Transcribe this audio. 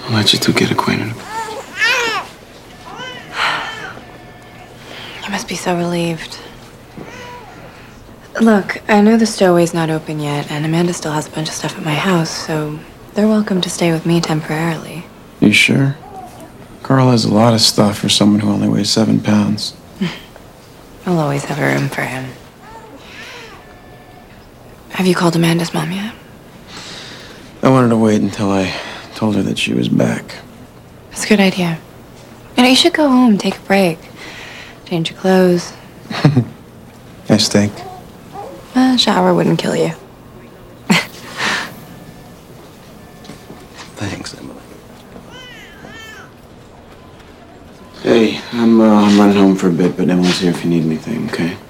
I'll let you two get acquainted. You must be so relieved. Look, I know the stowaway's not open yet, and Amanda still has a bunch of stuff at my house, so they're welcome to stay with me temporarily. You sure? Carl has a lot of stuff for someone who only weighs 7 pounds. I'll always have a room for him. Have you called Amanda's mom yet? I wanted to wait until I told her that she was back. That's a good idea. You should go home, take a break. Change your clothes. I stink. A shower wouldn't kill you. Thanks, Emily. Hey, I'm running home for a bit, but Emily's here if you need anything, okay?